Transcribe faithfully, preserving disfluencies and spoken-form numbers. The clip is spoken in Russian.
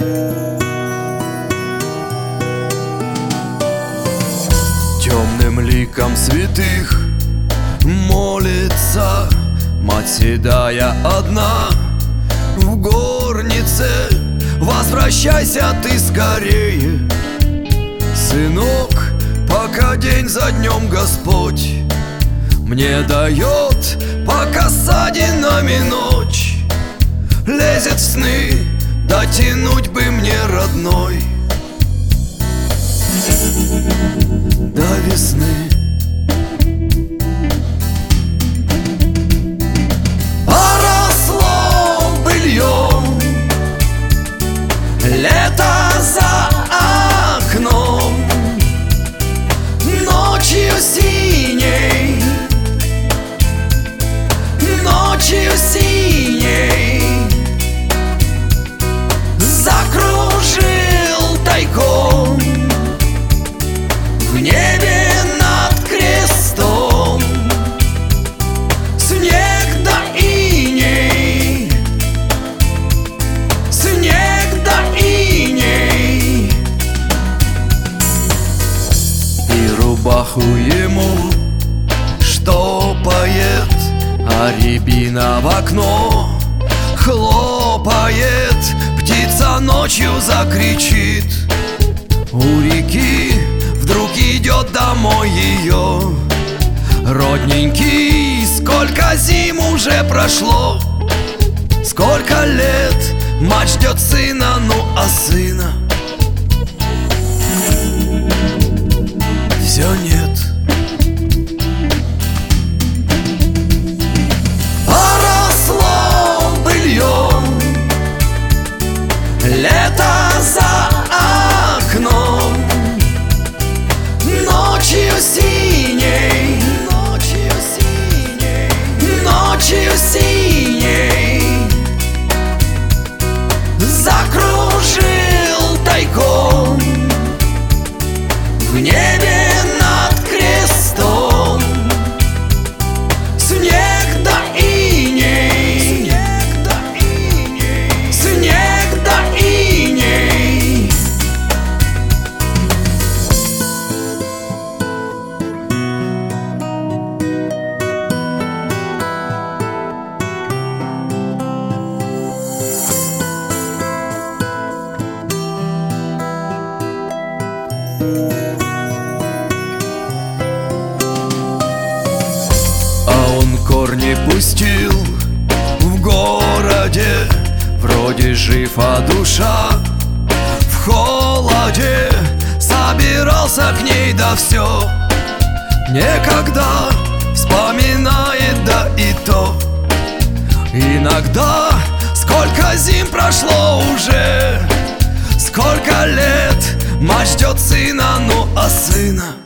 Темным ликом святых молится мать седая одна в горнице. Возвращайся ты скорее, сынок, пока день за днем Господь мне дает, пока ссадинами ночь лезет в сны, дотянуть бы мне, родной, до весны. Поросло быльем лето за окном, ночью синей, ночью синей закружил тайком в небе над крестом снег да иней, снег да иней. И рубаху ему штопает, а рябина в окно хлопает. Птица ночью закричит у реки, вдруг идет домой ее родненький. Сколько зим уже прошло, сколько лет мать ждет сына, ну а сына все нет. Поросло быльем лето за окном, ночью синей, ночью синей, ночью синей закружил тайком в небе над крестом снег да иней, снег да иней, снег да иней. А он корни пустил в городе, вроде жив, а душа в холоде. Собирался к ней, да все некогда вспоминает, да и то иногда. Сколько зим прошло уже, сколько лет мать ждет сына, ну а сына